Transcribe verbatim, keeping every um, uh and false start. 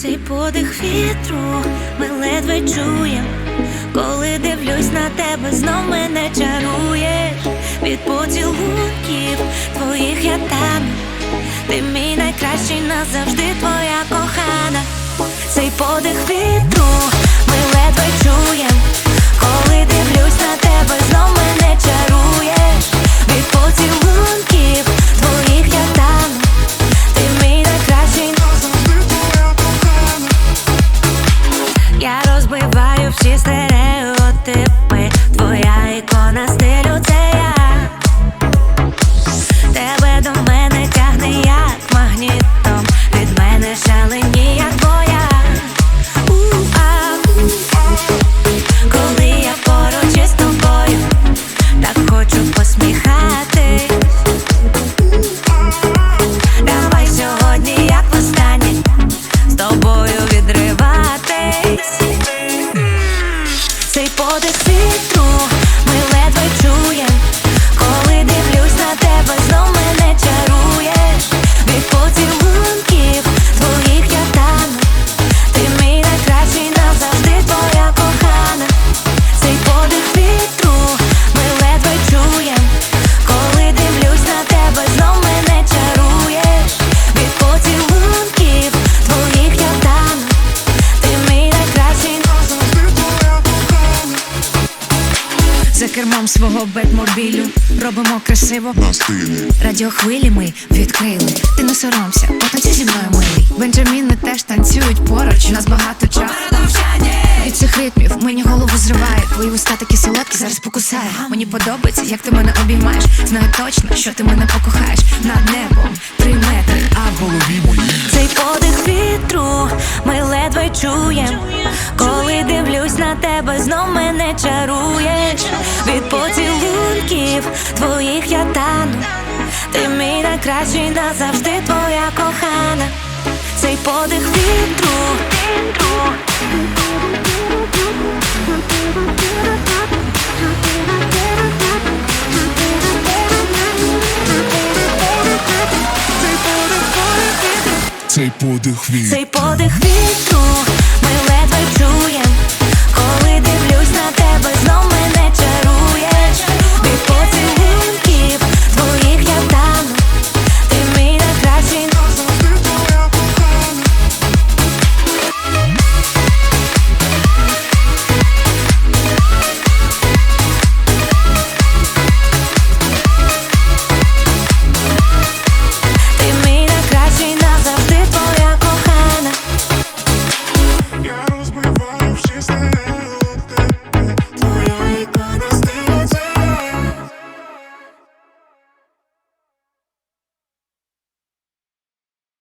Цей подих вітру ми ледве чуєм. Коли дивлюсь на тебе, знов мене чаруєш. Від поцілунків твоїх я тану. Ти мій найкращий, назавжди твоя кохана. Цей подих вітру ми ледве чуєм. Коли дивлюсь на тебе, знов мене чаруєш. Від поцілунків твоїх я тану. Ти мій найкращий, назавжди твоя кохана. Я розбиваю всі стереотипи. Твоя ікона стилю, це я. Тебе до мене тягне як магнітом. Від мене шалені, як боя. У-а. Коли я поруч із тобою, так хочу посміхатись. Давай сьогодні, як востаннє, з тобою відриватись. Цей подих вітру ми ледве чуєм. Коли дивлюсь на тебе, знов мене чаруєш. Від поцілунків твоїх я тану. Ти мій найкращий, назавжди твоя кохана. Цей подих вітру ми ледве чуєм. Коли дивлюсь на тебе, знов мене чаруєш. Від поцілунків твоїх я тану. Ти мій найкращий, назавжди твоя кохана. За кермом свого бетмобілю робимо красиво на стилі. Радіохвилі ми відкрили. Ти не соромся, потанцюй зі мною, милий. Бенджаміни теж танцюють поруч. У нас багато часу. Від цих ритмів мені голову зриває. Твої вуста такі солодкі, зараз покусаю. Мені подобається, як ти мене обіймаєш. Знаю точно, що ти мене покохаєш. Над небом три метри, а в голові мої. Цей подих вітру ми ледве чуєм. Коли дивлюсь на тебе, знов мене чаруєш. Від поцілунків твоїх я тану. Ти мій найкращий, назавжди твоя кохана. Цей подих вітру. Цей подих вітру. Цей подих вітру ми ледве чуєм.